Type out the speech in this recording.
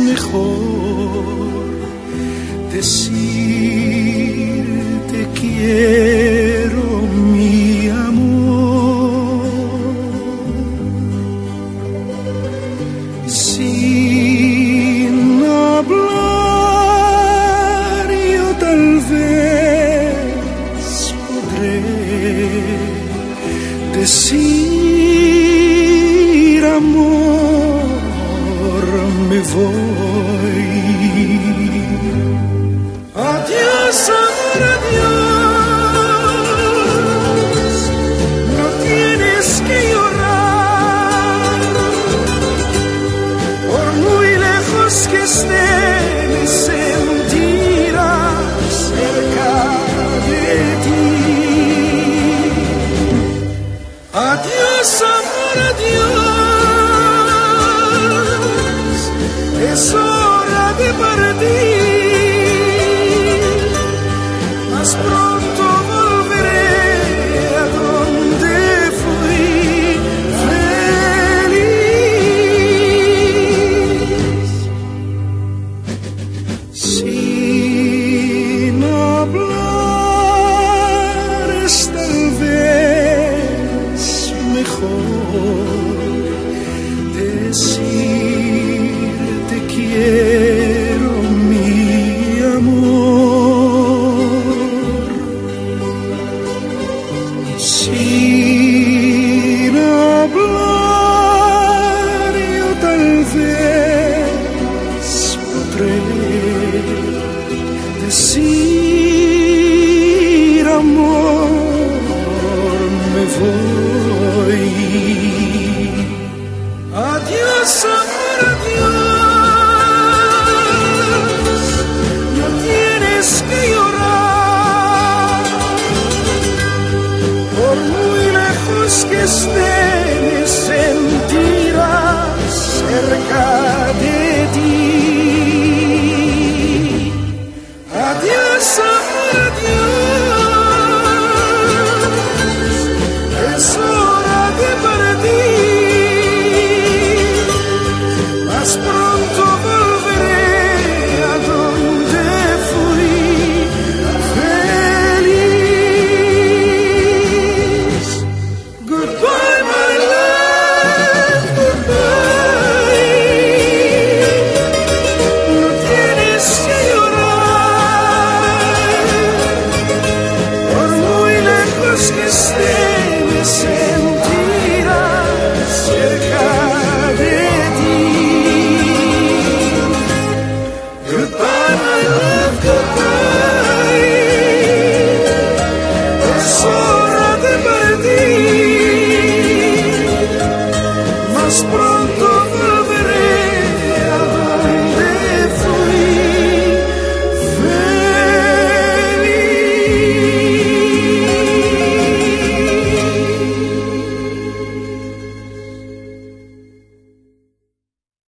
mejor decir te quiero, mi amor, sin hablar yo tal vez podré decir amor, me voy. Adiós, amor, adiós, no tienes que llorar, por muy lejos que esté, me sentirá cerca de ti. Adiós, amor, adiós, es hora de partir. Más pronto volveré a donde fui feliz. Sin hablar es tal vez mejor decir te quiero, mi amor. Sin hablar yo tal vez podré decir amor, me voy. Adiós, amor, adiós, no tienes que llorar, por muy lejos que estés.